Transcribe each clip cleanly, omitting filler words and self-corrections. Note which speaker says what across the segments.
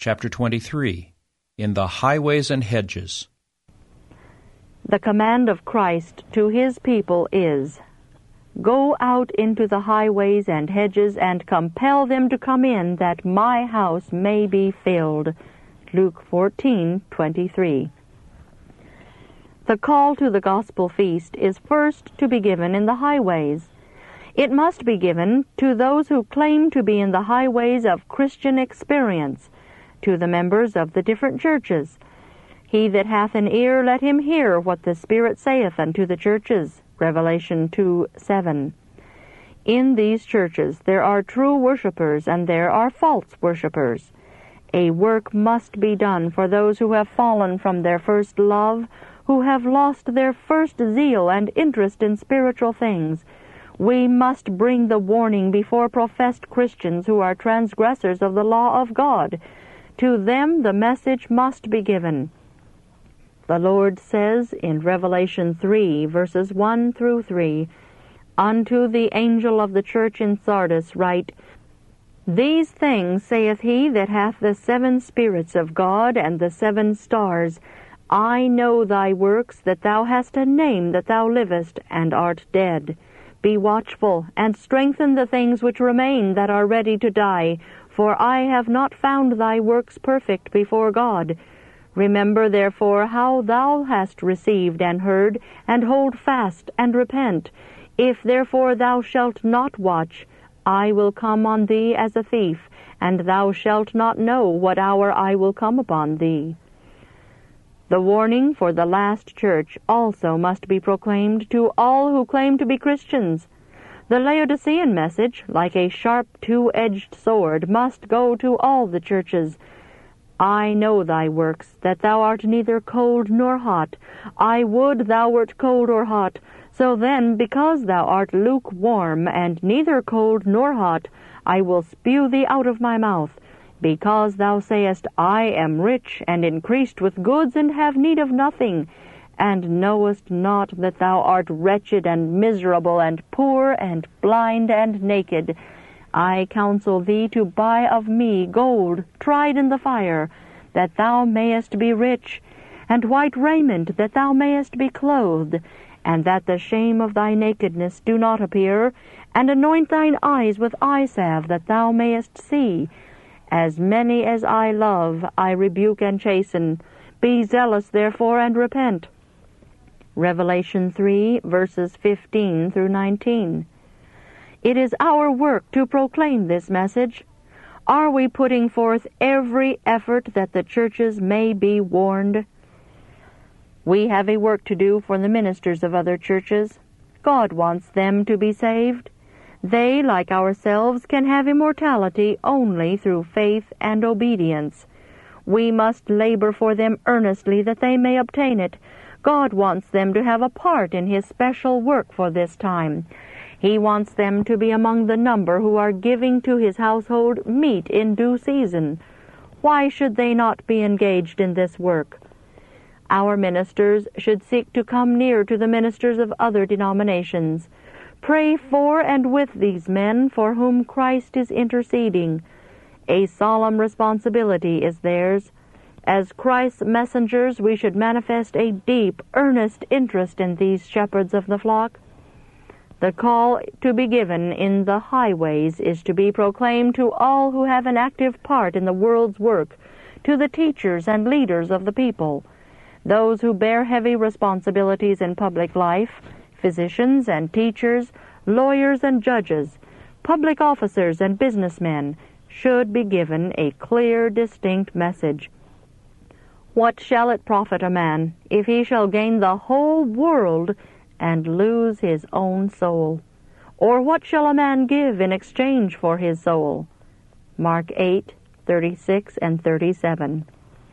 Speaker 1: chapter 23, in the highways and hedges.
Speaker 2: The command of Christ to his people is, "Go out into the highways and hedges and compel them to come in, that my house may be filled." Luke 14:23. The call to the gospel feast is first to be given in the highways. It must be given to those who claim to be in the highways of Christian experience, to the members of the different churches. "He that hath an ear, let him hear what the Spirit saith unto the churches." Revelation 2:7. In these churches there are true worshipers and there are false worshipers. A work must be done for those who have fallen from their first love, who have lost their first zeal and interest in spiritual things. We must bring the warning before professed Christians who are transgressors of the law of God. To them the message must be given. The Lord says in Revelation 3, verses 1 through 3, "Unto the angel of the church in Sardis write, These things saith he that hath the 7 spirits of God and the 7 stars. I know thy works, that thou hast a name that thou livest, and art dead. Be watchful, and strengthen the things which remain that are ready to die, for I have not found thy works perfect before God. Remember therefore how thou hast received and heard, and hold fast, and repent. If therefore thou shalt not watch, I will come on thee as a thief, and thou shalt not know what hour I will come upon thee." The warning for the last church also must be proclaimed to all who claim to be Christians. The Laodicean message, like a sharp 2-edged sword, must go to all the churches. "I know thy works, that thou art neither cold nor hot. I would thou wert cold or hot. So then, because thou art lukewarm, and neither cold nor hot, I will spew thee out of my mouth. Because thou sayest, I am rich, and increased with goods, and have need of nothing, and knowest not that thou art wretched and miserable, and poor, and blind, and naked. I counsel thee to buy of me gold tried in the fire, that thou mayest be rich, and white raiment, that thou mayest be clothed, and that the shame of thy nakedness do not appear, and anoint thine eyes with eye salve, that thou mayest see. As many as I love, I rebuke and chasten. Be zealous therefore, and repent." Revelation 3, verses 15 through 19. It is our work to proclaim this message. Are we putting forth every effort that the churches may be warned? We have a work to do for the ministers of other churches. God wants them to be saved. They, like ourselves, can have immortality only through faith and obedience. We must labor for them earnestly that they may obtain it. God wants them to have a part in His special work for this time. He wants them to be among the number who are giving to His household meat in due season. Why should they not be engaged in this work? Our ministers should seek to come near to the ministers of other denominations. Pray for and with these men for whom Christ is interceding. A solemn responsibility is theirs. As Christ's messengers, we should manifest a deep, earnest interest in these shepherds of the flock. The call to be given in the highways is to be proclaimed to all who have an active part in the world's work, to the teachers and leaders of the people, those who bear heavy responsibilities in public life, physicians and teachers, lawyers and judges, public officers and businessmen, should be given a clear, distinct message. What shall it profit a man if he shall gain the whole world and lose his own soul? Or what shall a man give in exchange for his soul? Mark 8:36 and 37.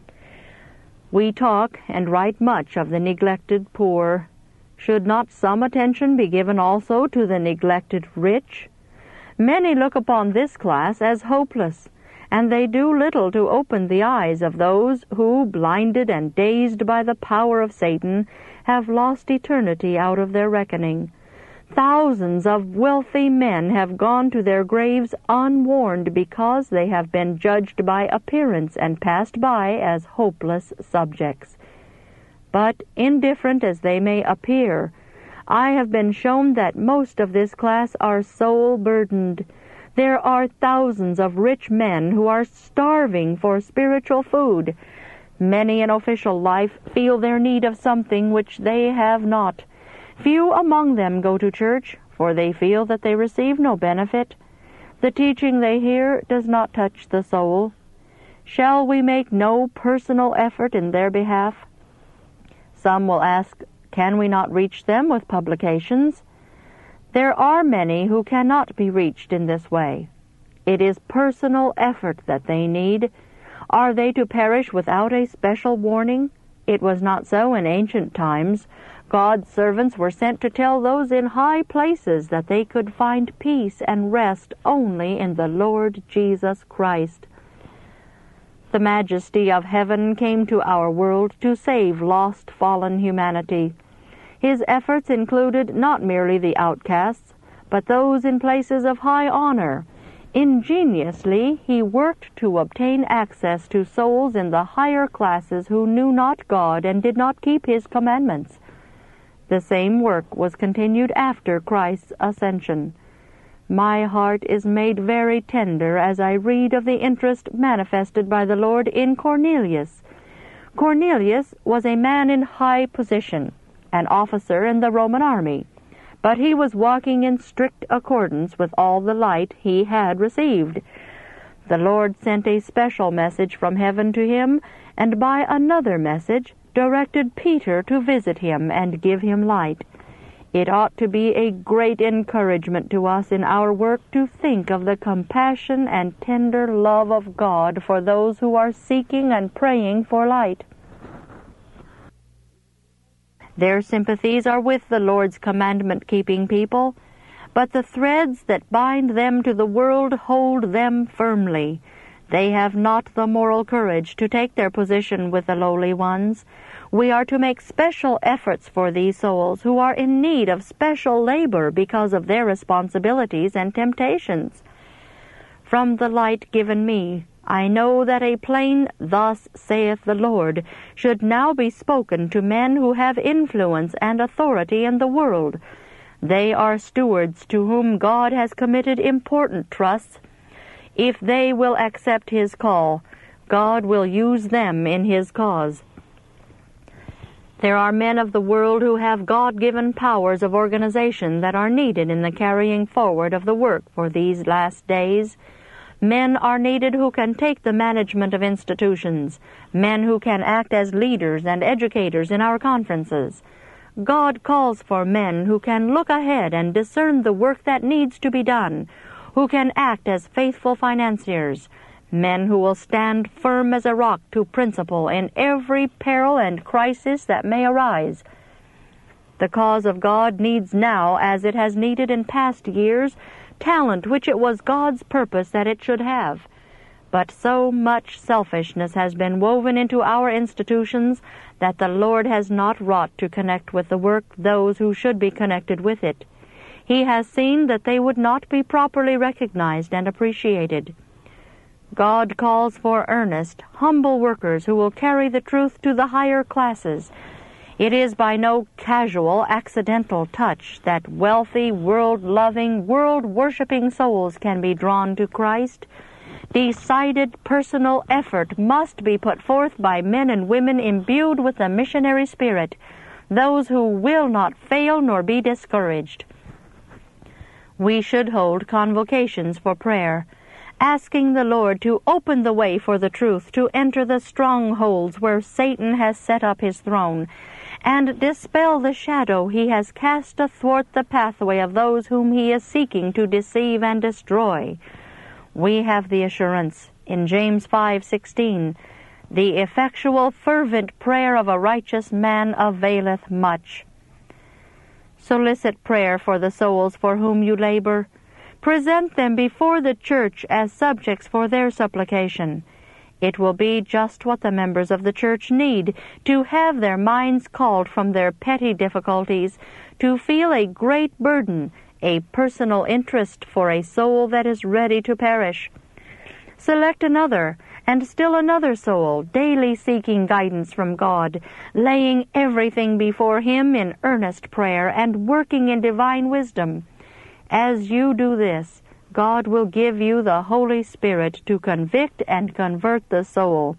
Speaker 2: We talk and write much of the neglected poor. Should not some attention be given also to the neglected rich? Many look upon this class as hopeless, and they do little to open the eyes of those who, blinded and dazed by the power of Satan, have lost eternity out of their reckoning. Thousands of wealthy men have gone to their graves unwarned because they have been judged by appearance and passed by as hopeless subjects. But, indifferent as they may appear, I have been shown that most of this class are soul-burdened. There are thousands of rich men who are starving for spiritual food. Many in official life feel their need of something which they have not. Few among them go to church, for they feel that they receive no benefit. The teaching they hear does not touch the soul. Shall we make no personal effort in their behalf? Some will ask, can we not reach them with publications? There are many who cannot be reached in this way. It is personal effort that they need. Are they to perish without a special warning? It was not so in ancient times. God's servants were sent to tell those in high places that they could find peace and rest only in the Lord Jesus Christ. The majesty of heaven came to our world to save lost, fallen humanity. His efforts included not merely the outcasts, but those in places of high honor. Ingeniously, he worked to obtain access to souls in the higher classes who knew not God and did not keep his commandments. The same work was continued after Christ's ascension. My heart is made very tender as I read of the interest manifested by the Lord in Cornelius. Cornelius was a man in high position, an officer in the Roman army, but he was walking in strict accordance with all the light he had received. The Lord sent a special message from heaven to him, and by another message directed Peter to visit him and give him light. It ought to be a great encouragement to us in our work to think of the compassion and tender love of God for those who are seeking and praying for light. Their sympathies are with the Lord's commandment-keeping people, but the threads that bind them to the world hold them firmly. They have not the moral courage to take their position with the lowly ones. We are to make special efforts for these souls who are in need of special labor because of their responsibilities and temptations. From the light given me, I know that a plain "Thus saith the Lord" should now be spoken to men who have influence and authority in the world. They are stewards to whom God has committed important trusts. If they will accept his call, God will use them in his cause. There are men of the world who have God-given powers of organization that are needed in the carrying forward of the work for these last days. Men are needed who can take the management of institutions, men who can act as leaders and educators in our conferences. God calls for men who can look ahead and discern the work that needs to be done, who can act as faithful financiers, men who will stand firm as a rock to principle in every peril and crisis that may arise. The cause of God needs now, as it has needed in past years, talent which it was God's purpose that it should have. But so much selfishness has been woven into our institutions that the Lord has not wrought to connect with the work those who should be connected with it. He has seen that they would not be properly recognized and appreciated. God calls for earnest, humble workers who will carry the truth to the higher classes. It is by no casual, accidental touch that wealthy, world-loving, world-worshipping souls can be drawn to Christ. Decided personal effort must be put forth by men and women imbued with the missionary spirit, those who will not fail nor be discouraged. We should hold convocations for prayer, asking the Lord to open the way for the truth to enter the strongholds where Satan has set up his throne, and dispel the shadow he has cast athwart the pathway of those whom he is seeking to deceive and destroy. We have the assurance in James 5:16, "The effectual fervent prayer of a righteous man availeth much." Solicit prayer for the souls for whom you labor. Present them before the church as subjects for their supplication. It will be just what the members of the church need, to have their minds called from their petty difficulties, to feel a great burden, a personal interest for a soul that is ready to perish. Select another, and still another soul, daily seeking guidance from God, laying everything before Him in earnest prayer and working in divine wisdom. As you do this, God will give you the Holy Spirit to convict and convert the soul.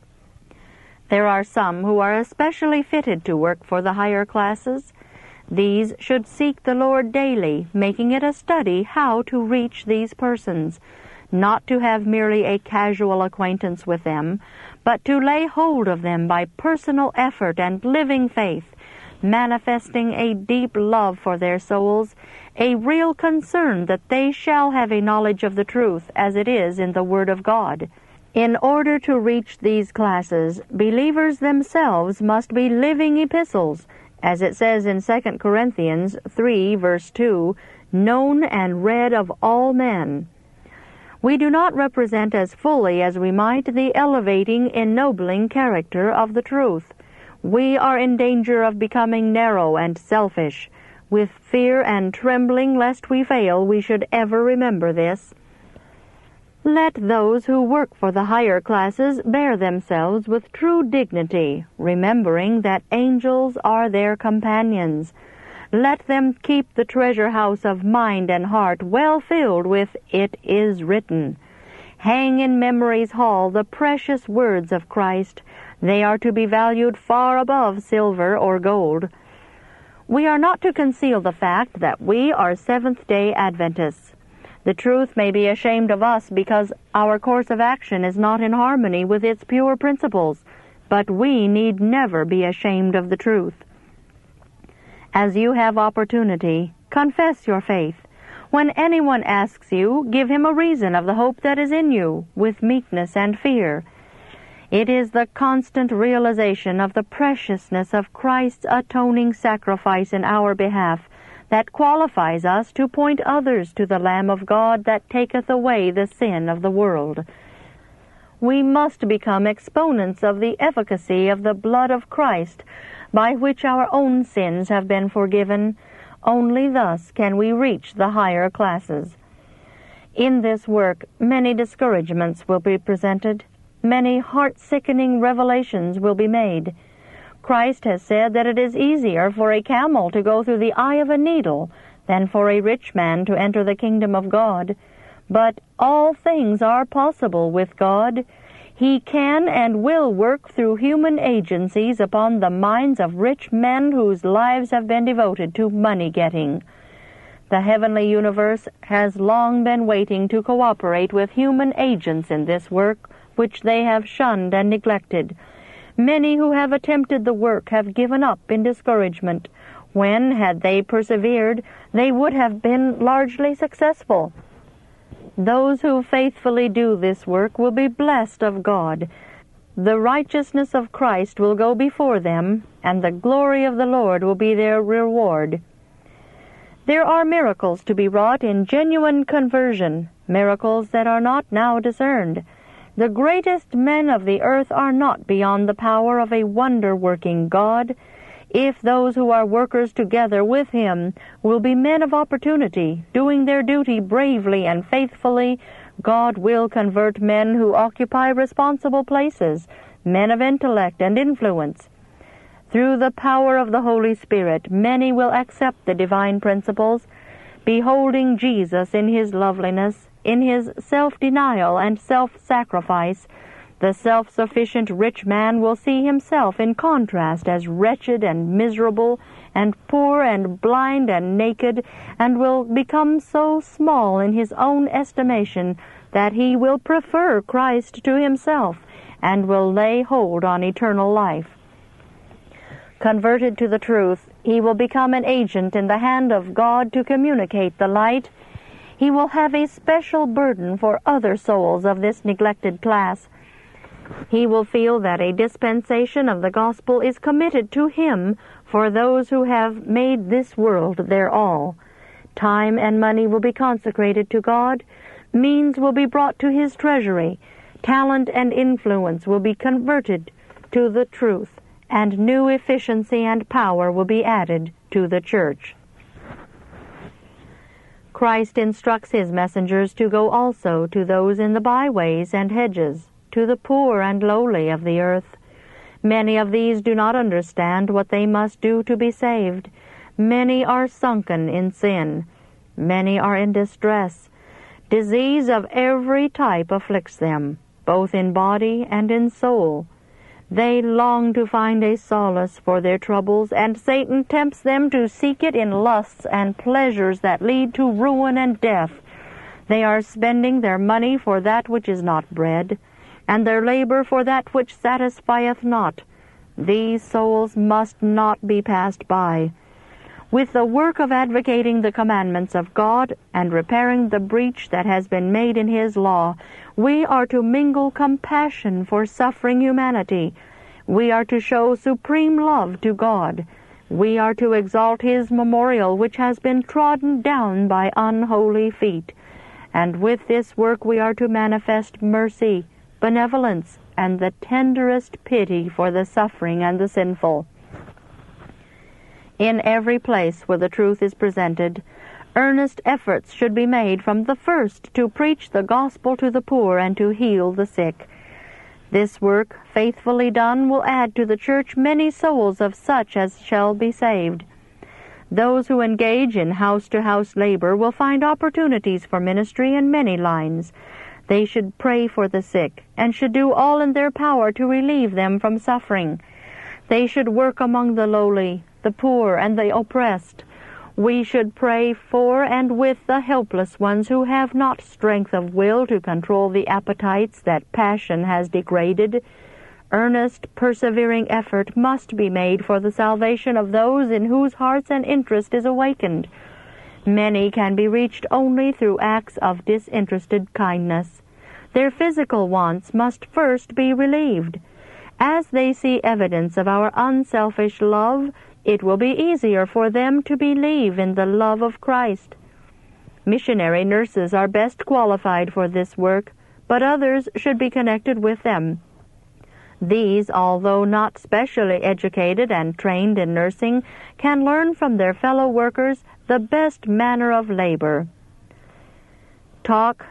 Speaker 2: There are some who are especially fitted to work for the higher classes. These should seek the Lord daily, making it a study how to reach these persons, not to have merely a casual acquaintance with them, but to lay hold of them by personal effort and living faith, manifesting a deep love for their souls, a real concern that they shall have a knowledge of the truth as it is in the Word of God. In order to reach these classes, believers themselves must be living epistles, as it says in 2 Corinthians 3, verse 2, known and read of all men. We do not represent as fully as we might the elevating, ennobling character of the truth. We are in danger of becoming narrow and selfish. With fear and trembling lest we fail, we should ever remember this. Let those who work for the higher classes bear themselves with true dignity, remembering that angels are their companions. Let them keep the treasure house of mind and heart well filled with "It is written." Hang in memory's hall the precious words of Christ. They are to be valued far above silver or gold. We are not to conceal the fact that we are Seventh-day Adventists. The truth may be ashamed of us because our course of action is not in harmony with its pure principles, but we need never be ashamed of the truth. As you have opportunity, confess your faith. When anyone asks you, give him a reason of the hope that is in you, with meekness and fear. It is the constant realization of the preciousness of Christ's atoning sacrifice in our behalf that qualifies us to point others to the Lamb of God that taketh away the sin of the world. We must become exponents of the efficacy of the blood of Christ, by which our own sins have been forgiven. Only thus can we reach the higher classes. In this work, many discouragements will be presented. Many heart-sickening revelations will be made. Christ has said that it is easier for a camel to go through the eye of a needle than for a rich man to enter the kingdom of God. But all things are possible with God. He can and will work through human agencies upon the minds of rich men whose lives have been devoted to money-getting. The heavenly universe has long been waiting to cooperate with human agents in this work, which they have shunned and neglected. Many who have attempted the work have given up in discouragement, when, had they persevered, they would have been largely successful. Those who faithfully do this work will be blessed of God. The righteousness of Christ will go before them, and the glory of the Lord will be their reward. There are miracles to be wrought in genuine conversion, miracles that are not now discerned. The greatest men of the earth are not beyond the power of a wonder-working God. If those who are workers together with Him will be men of opportunity, doing their duty bravely and faithfully, God will convert men who occupy responsible places, men of intellect and influence. Through the power of the Holy Spirit, many will accept the divine principles, beholding Jesus in His loveliness, in His self-denial and self-sacrifice. The self-sufficient rich man will see himself in contrast as wretched and miserable and poor and blind and naked, and will become so small in his own estimation that he will prefer Christ to himself and will lay hold on eternal life. Converted to the truth, he will become an agent in the hand of God to communicate the light. He will have a special burden for other souls of this neglected class. He will feel that a dispensation of the gospel is committed to him for those who have made this world their all. Time and money will be consecrated to God. Means will be brought to His treasury. Talent and influence will be converted to the truth, and new efficiency and power will be added to the church. Christ instructs his messengers to go also to those in the byways and hedges, to the poor and lowly of the earth. Many of these do not understand what they must do to be saved. Many are sunken in sin. Many are in distress. Disease of every type afflicts them, both in body and in soul. They long to find a solace for their troubles, and Satan tempts them to seek it in lusts and pleasures that lead to ruin and death. They are spending their money for that which is not bread, and their labor for that which satisfieth not. These souls must not be passed by. With the work of advocating the commandments of God and repairing the breach that has been made in his law, we are to mingle compassion for suffering humanity. We are to show supreme love to God. We are to exalt his memorial which has been trodden down by unholy feet. And with this work we are to manifest mercy, benevolence, and the tenderest pity for the suffering and the sinful. In every place where the truth is presented, earnest efforts should be made from the first to preach the gospel to the poor and to heal the sick. This work, faithfully done, will add to the church many souls of such as shall be saved. Those who engage in house-to-house labor will find opportunities for ministry in many lines. They should pray for the sick, and should do all in their power to relieve them from suffering. They should work among the lowly, the poor, and the oppressed. We should pray for and with the helpless ones who have not strength of will to control the appetites that passion has degraded. Earnest, persevering effort must be made for the salvation of those in whose hearts an interest is awakened. Many can be reached only through acts of disinterested kindness. Their physical wants must first be relieved. As they see evidence of our unselfish love, it will be easier for them to believe in the love of Christ. Missionary nurses are best qualified for this work, but others should be connected with them. These, although not specially educated and trained in nursing, can learn from their fellow workers the best manner of labor. Talk,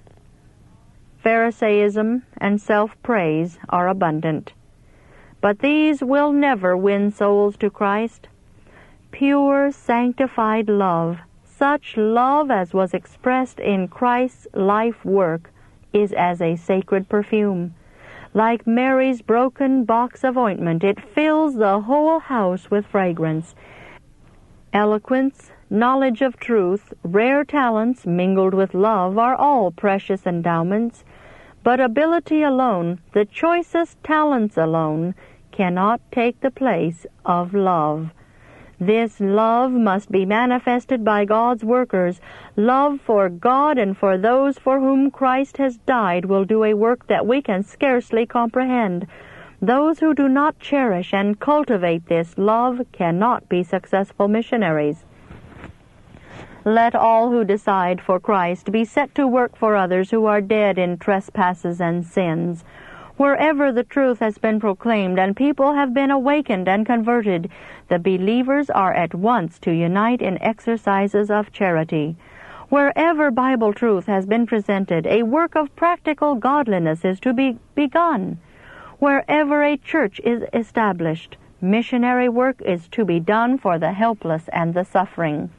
Speaker 2: Pharisaism, and self-praise are abundant, but these will never win souls to Christ. Pure, sanctified love, such love as was expressed in Christ's life work, is as a sacred perfume. Like Mary's broken box of ointment, it fills the whole house with fragrance. Eloquence, knowledge of truth, rare talents mingled with love are all precious endowments, but ability alone, the choicest talents alone, cannot take the place of love. This love must be manifested by God's workers. Love for God and for those for whom Christ has died will do a work that we can scarcely comprehend. Those who do not cherish and cultivate this love cannot be successful missionaries. Let all who decide for Christ be set to work for others who are dead in trespasses and sins. Wherever the truth has been proclaimed and people have been awakened and converted, the believers are at once to unite in exercises of charity. Wherever Bible truth has been presented, a work of practical godliness is to be begun. Wherever a church is established, missionary work is to be done for the helpless and the suffering.